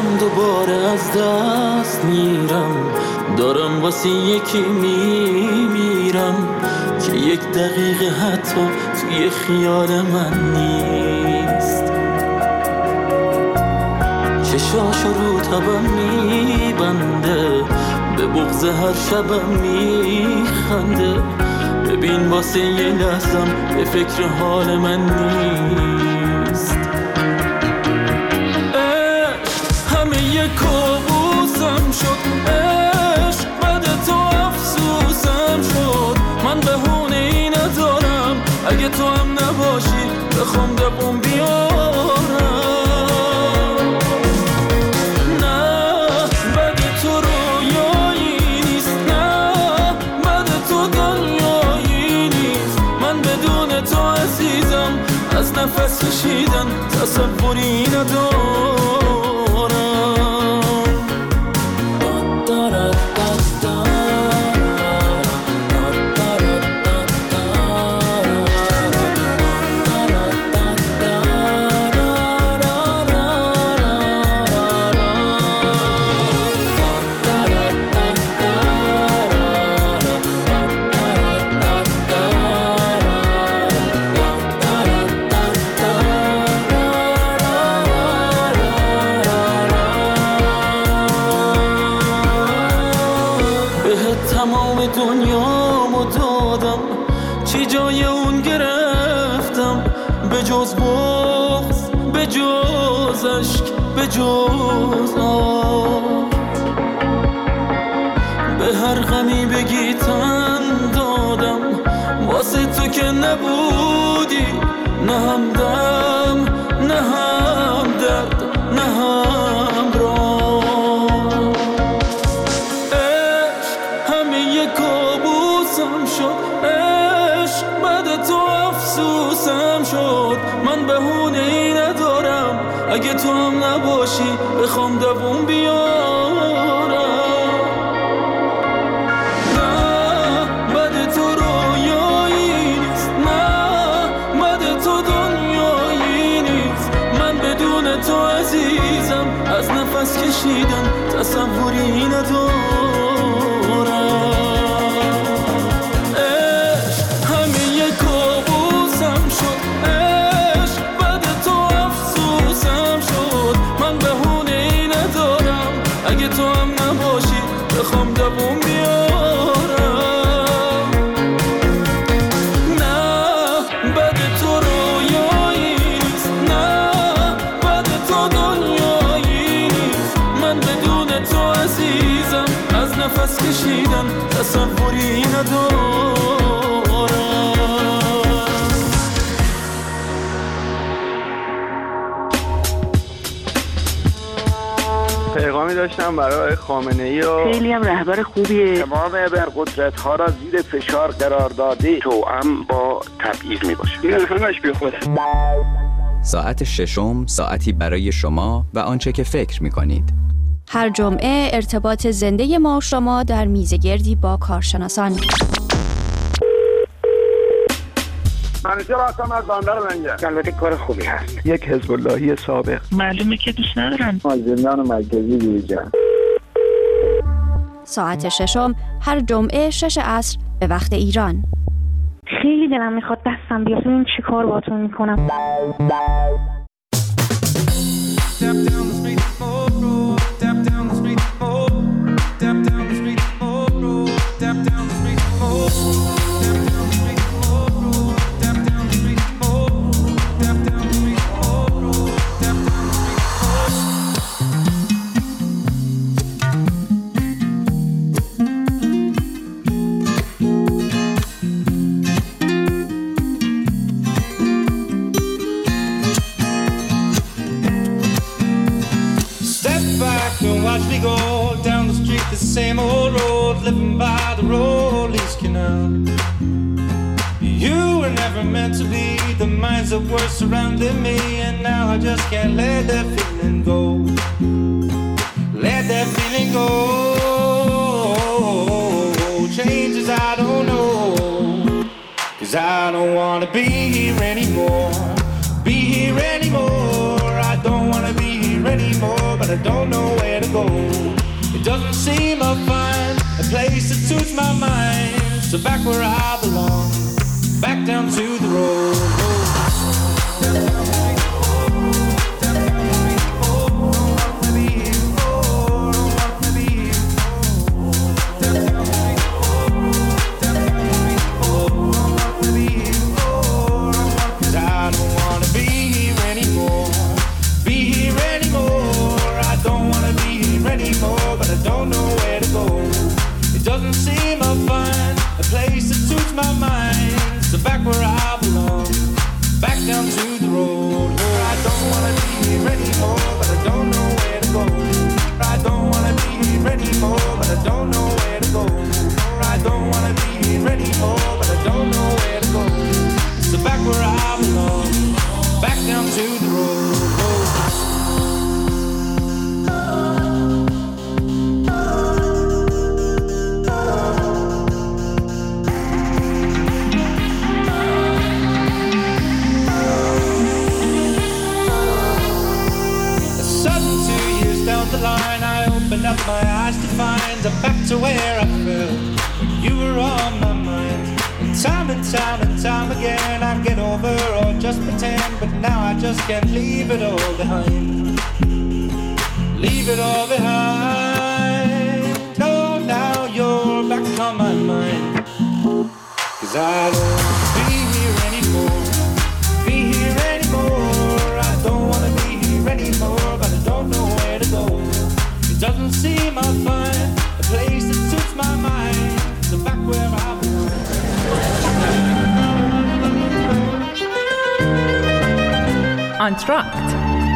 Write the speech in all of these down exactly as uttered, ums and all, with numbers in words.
دارم دوباره از دست میرم، دارم واسه یکی میمیرم که یک دقیقه حتی توی خیال من نیست. چشاشو رو تبم میبنده، به بغض هر شبم میخنده. ببین واسه یه لحظم به فکر حال من نیست. عشق همه یه کابوسم شد، عشق بعد تو افسوسم شد. من بهونه ای ندارم اگه تو هم نباشی بخوام دوم بیارم. از نفس کشیدن تصوری ندارم. دنیامو دادم، چی جای اون گرفتم؟ به جز بغض، به جز عشق، به جز آه. به هر غمی بگی تن دادم، واسه تو که نبودی. نه هم دم، نه هم درد، نه هم راه. من بهونه ای ندارم اگه تو هم نباشی بخوام دوم بیارم. نه بد تو رویایی نیست، نه بد تو دنیایی نیست. من بدون تو عزیزم از نفس کشیدن تصوری ندارم. اگه تو هم نباشی بخوام دوم بیارم. نه بد تو رویایی نیست، نه بد تو دنیایی نیست. من بدون تو عزیزم از نفس کشیدن تصوری ندارم. پیغامی داشتم برای خامنه‌ای و خیلی هم رهبر خوبیه. تمام ابرقدرت‌ها را زیر فشار قرار داده، توأم با تبعیض میباشه. این همش بیخوده. ساعت ششم، ساعتی برای شما و آنچه که فکر می‌کنید. هر جمعه ارتباط زنده ما شما در میزگردی با کارشناسان. منیجر هستم از بندر لنگر. البته کار خوبی هست. یک حزب اللهی سابق. معلومه که دوست ندارن. ما زندان مرکزی بیرجن. ساعت ششم هر جمعه شش عصر به وقت ایران. خیلی دلم میخواد دستم بیاد این چی کار باتون میکنم. Watch me go down the street, the same old road, living by the Rollies Canal. You were never meant to be the minds that were surrounding me, and now I just can't let that feeling go. Let that feeling go. Changes I don't know, 'cause I don't wanna be here anymore. Be here anymore. I don't wanna be here anymore, but I don't know It doesn't seem I'll find a place that suits my mind. So back where I belong, back down to the road. Can't leave it all behind. Leave it all behind. No, now you're back on my mind. 'Cause I don't wanna be here anymore. Be here anymore. I don't wanna be here anymore, but I don't know where to go. It doesn't seem I'll find a place that suits my mind. So back where I belong. آنتراکت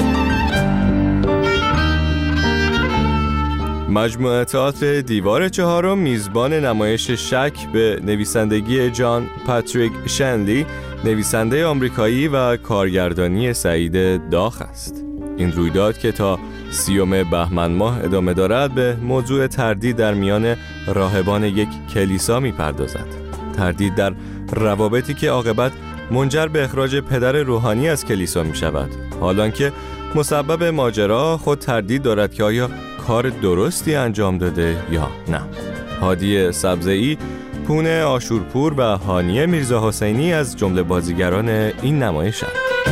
مجموعه تئاتر دیوار چهارم میزبان نمایش شک به نویسندگی جان پاتریک شنلی، نویسنده آمریکایی و کارگردانی سعید داخ است. این رویداد که تا سیوم بهمن ماه ادامه دارد به موضوع تردید در میان راهبان یک کلیسا میپردازد. تردید در روابطی که عاقبت منجر به اخراج پدر روحانی از کلیسا می شود، حالانکه مسبب ماجرا خود تردید دارد که آیا کار درستی انجام داده یا نه. هادی سبزئی، پونه آشورپور و هانیه میرزا حسینی از جمله بازیگران این نمایشند.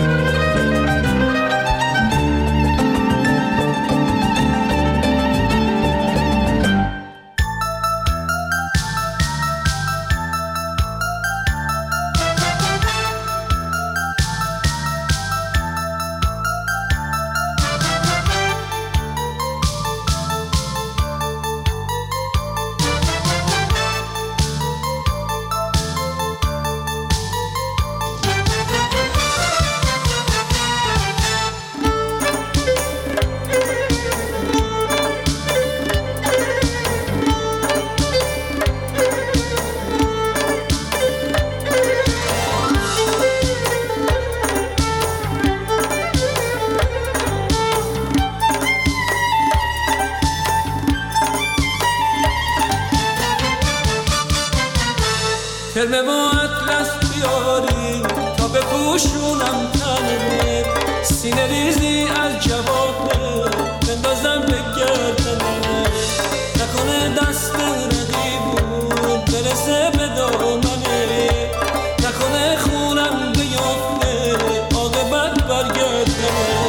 ترمه و اطلس بیاری تا بپوشونم تنه، سینه ریزی از جواهر بندازم به گردنه، نکنه دست ردیبون برسه به دامنه، نکنه خونم بیافته عاقبت برگردنه.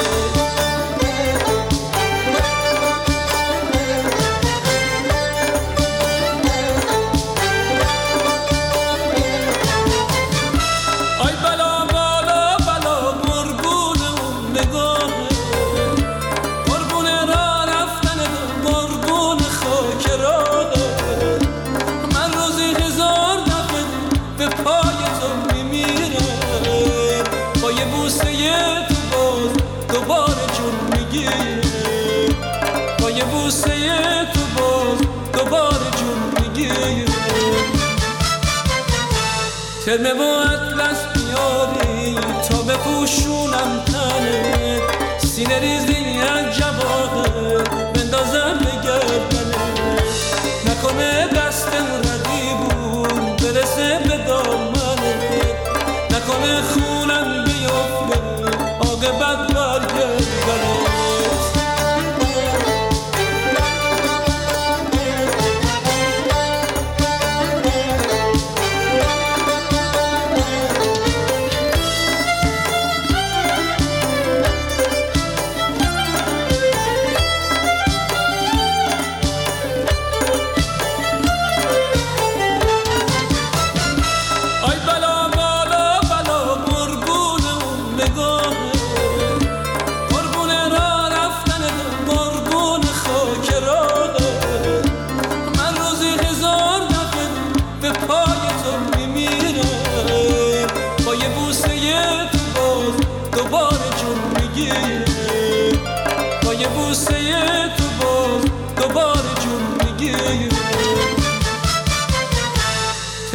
ترمه و اطلس بیاری تا بپوشونم تنه، سینه ریزی از جواهر بندازم به گردنه، نکنه دست ردیبون برسه به دامنه، نکنه خونم بیافته عاقبت برگردنه.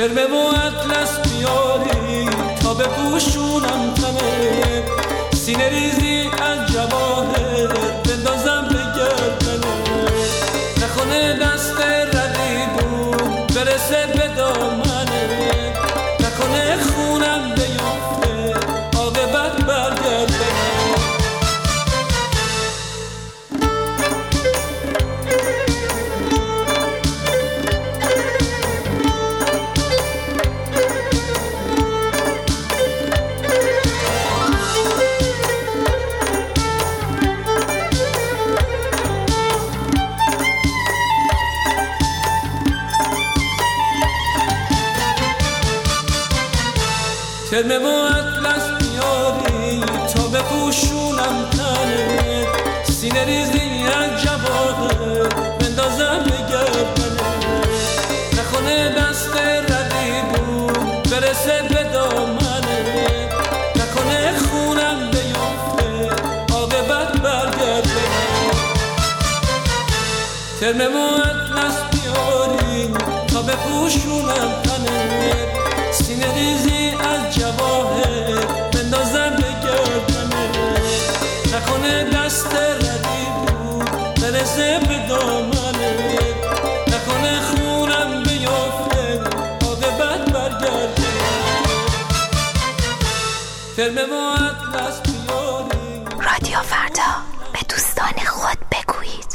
ترمه و اطلس بیاری تا بپوشونم تنه، سینه ریزی از جواهر بندازم به گردنه، نکنه دست رقیبون برسه به دامنه، نکنه خونم بیفته عاقبت برگرده. ترمه و اطلس بیاری تا بپوشونم تنه، سینه ریزی از جواهر بندازم به گردنه، نکنه دست رقیبون برسه به دامنه، نکنه خونم بیفته عاقبت برگرده. ترمه و اطلس بیاری تا بپوشونم تنه، سینه ریزی از جواهر بندازم به گردنه، نکنه دست رقیبون برسه به دامنه، نکنه خونم بیفته عاقبت برگرده. ترمه و اطلس بیاری. رادیو فردا، به دوستان خود بگویید.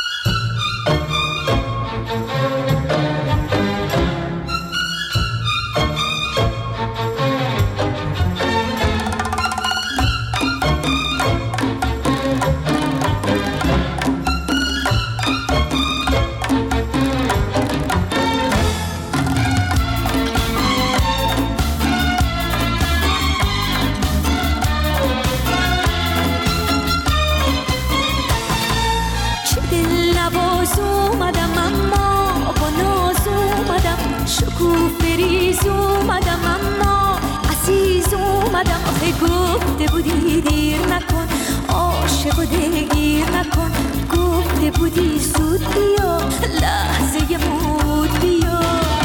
گفته بودی دیر نکن، عاشق و دلگیر نکن، گفته بودی زود بیا، لحظه مود بیا.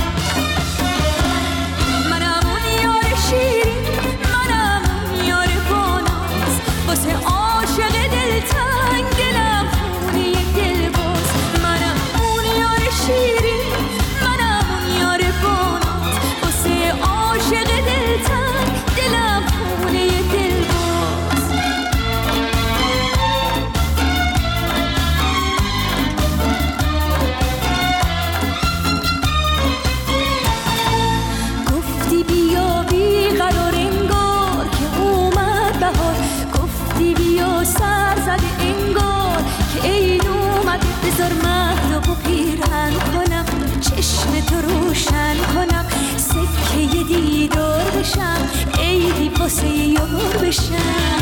منم اون یار شیرین، منم اون یار باناز، واسه عاشق دلتنگ دلم خونه دلباز. منم اون یار شیرین، منم اون یار باناز، واسه عاشق دلتنگ دلم خونه دلباز. گفتی بیا بی قرار انگار که اومد بهار، گفتی بیا سر زده انگار که عید اومد. بذار مهدو پیرهن کنم، چشم تو روشن کنم، سکه دیدار بشم، عیدی واسه یار بشم.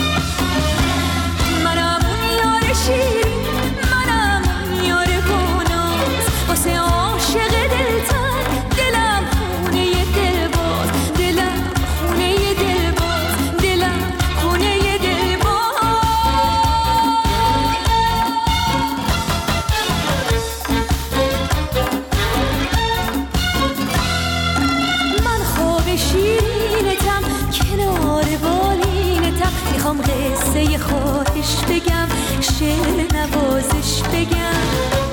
منم اون یار شیرین، منم اون یار باناز، واسه عاشق دلتنگ دلم خونه دلباز، دلم خونه دلباز، دلم خونه دلباز. من خواب شیرینتم کنار بالینتم، میخوام قصه خواهش بگم، شعر نوازش بگم.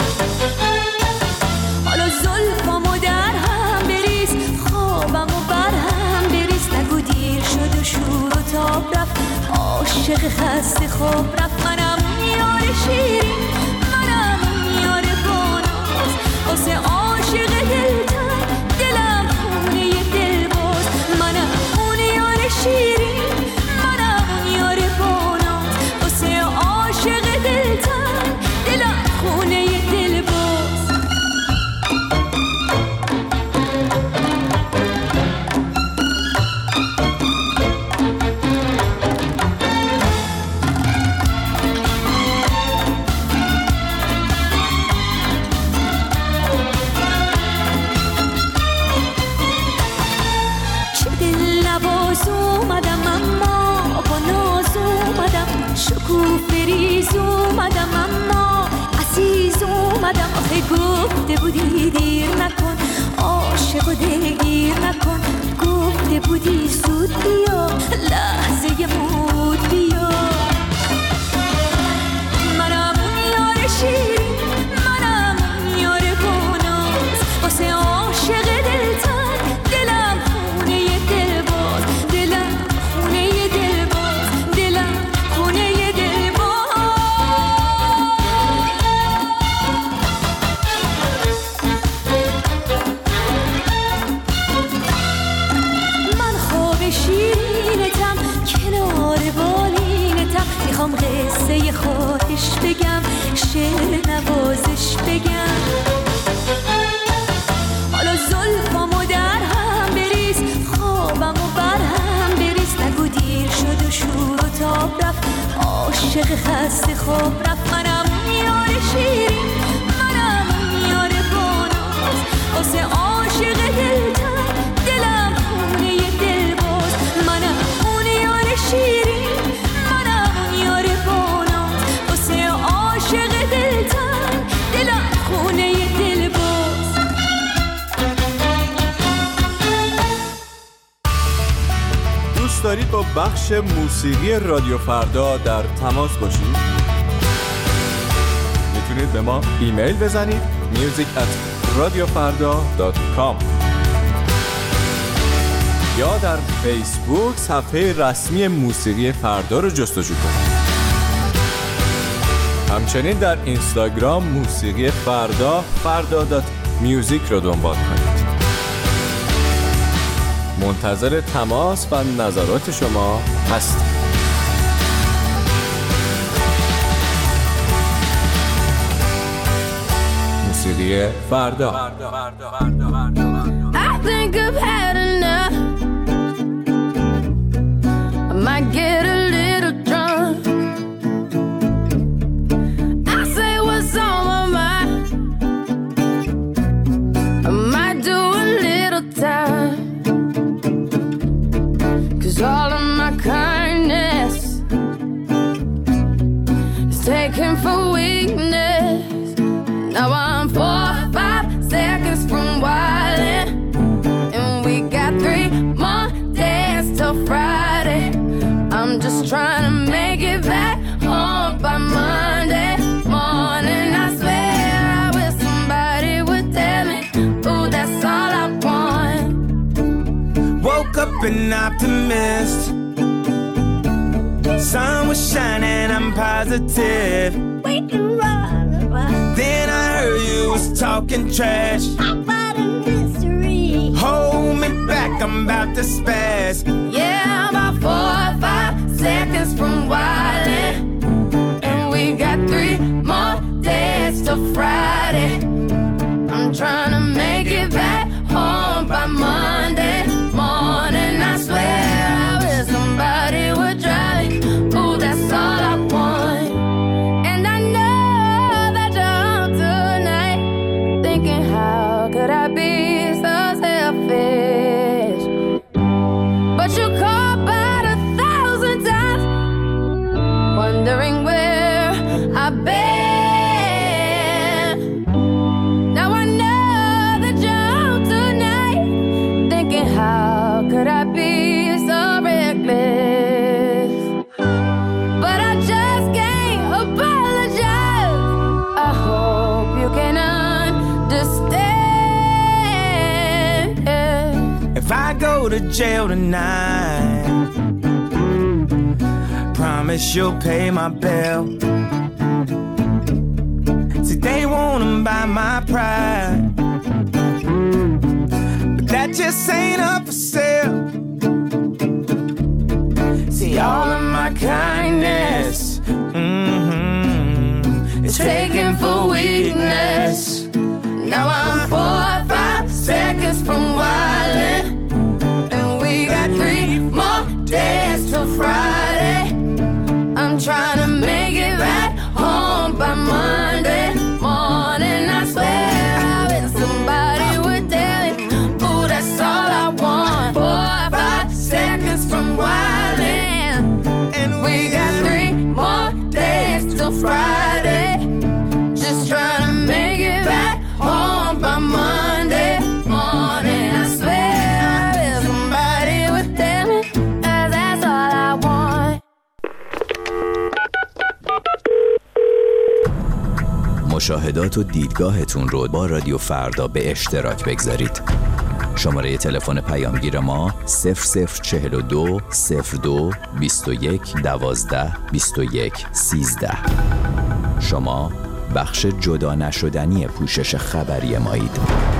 حالا زلفامو در هم بریز، خوابمو بر هم بریز، نگو دیر شد و شور و تاب رفت، عاشق خسته خواب رفت. منم اون یار شیرین، منم اون یار باناز، واسه عاشق دلتنگ دلم خونه دلباز. منم اون یار شیرین، منم اون یار باناز، واسه عاشق دلتنگ دلم خونه دلباز. چه دل نواز اومدم اما با ناز اومدم، شکوفه ریز اومدم اما عزیز اومدم. آخه گفته بودی دیر نکن، عاشق و دلگیر بودی زود بیا لحظه مود بیا منم یار شیرین منم یار بوناز واسه عاشق دلتن دلم خونه دلباز دلم خونه دلباز دلم خونه دلباز من خواب شیرینتم کنار بالینتم میخوام قصه خواهش بگم شعر نوازش بگم حالا زلفامو در هم بریز خوابمو بر هم بریز نگو دیر شد و شور و تاب رفت عاشق خسته خواب رفت منم یار شیرین منم یار باناز واسه عاشق دلتن دلم خونه دلباز منم اون یار شیرین منم اون یار باناز واسه عاشق دلتن دلم خونه دلباز دوست دارید با بخش موسیقی رادیو فردا در تماس باشید؟ میتونید به ما ایمیل بزنید music at radiofarda dot com یا در فیسبوک صفحه رسمی موسیقی فردا رو جستجو کنید. همچنین در اینستاگرام موسیقی فردا فردا دات میوزیک رو دنبال کنید. منتظر تماس و نظرات شما هستیم. موسیقی فردا. I think I've had enough. I might get a little drunk. I say what's on my mind. I might do a little time. Cause all of my kindness is taken for weakness. Now I'm four or five seconds from wildin', and we got three more days till Friday. I'm just trying to make it back home by Monday morning. I swear I wish somebody would tell me, ooh, that's all I want. Woke up an optimist. Sun was shining, I'm positive. We can run, run. Then I heard you was talking trash. About a mystery. Hold me back, I'm about to spaz. Yeah, I'm about four or five seconds from wildin', and we got three more days till Friday. I'm trying to make it back home by Monday morning. I swear I wish somebody would drive me. Ooh, that's all I want. And I know that you're home tonight, thinking how could I be so selfish? But you called about a thousand times, wondering where I've been. Now I know that you're home tonight, thinking how could I be so reckless? But I just can't apologize. I hope you can understand. If I go to jail tonight, promise you'll pay my bill. See, they wanna buy my pride, but that just ain't up for sale. See, all of my kindness, mm-hmm, is taken for weakness. Now I'm four or five seconds from wildin', and we got three more days till Friday. I'm trying to make it right home by Monday morning. I swear I wish somebody would tell me, ooh, that's all I want. Four or five seconds from wildin', and we got three more days till Friday. Just trying to make it back home by Monday morning. I swear I wish somebody would مشاهدات و دیدگاهتون رو با رادیو فردا به اشتراک بگذارید. شماره تلفن پیامگیر ما صفر صفر چهل و دو صفر دو بیست و یک دوازده بیست و یک سیزده. شما بخش جدا نشدنی پوشش خبری مایید.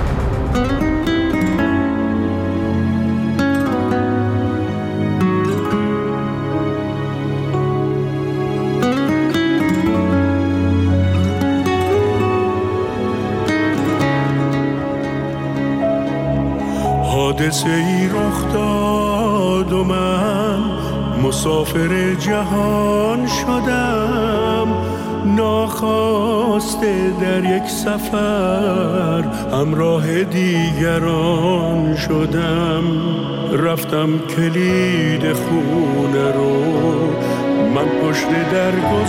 حادثه ای رخ داد و من مسافر جهان شدم، ناخواسته در یک سفر همراه دیگران شدم. رفتم کلید خونه رو من پشت در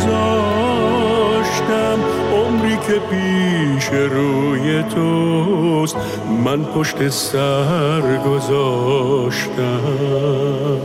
گذاشتم، عمری که پیش روی توست من پشت سر گذاشتم.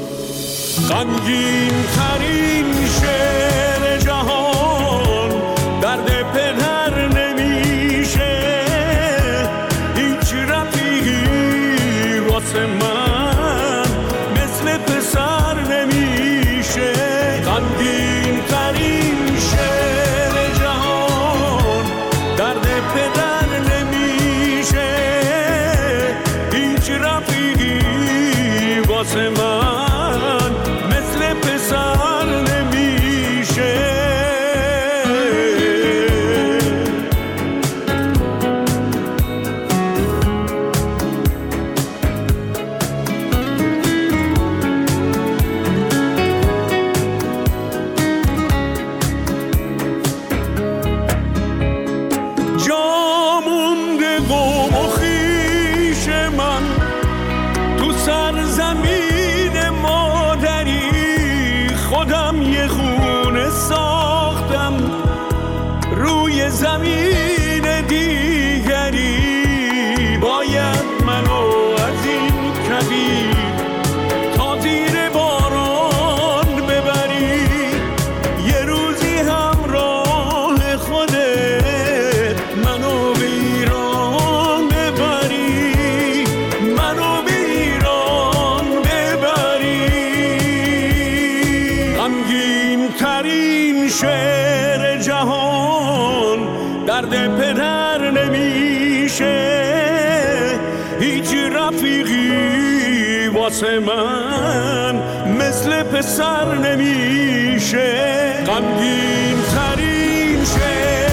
غمگین ترین شعر جهان درد پدر نمیشه، هیچ رفیقی واسه من مثل پسر نمیشه. غمگین ترین شعر جهان درد پدر نمیشه، هیچ رفیقی واسه من مثل پسر نمیشه. جامونده قوم و خویش من تو سرزمین مادری، خودم یه خونه ساختم روی زمین دیگری. باید منو از این کویر تا زیر باران ببری، یه روزی همراه خودت منو به ایران ببری، منو به ایران ببری. غمگین ترین شعر جهان درد پدر نمیشه، هیچ رفیقی واسه من مثل پسر نمیشه. غمگین ترین شعر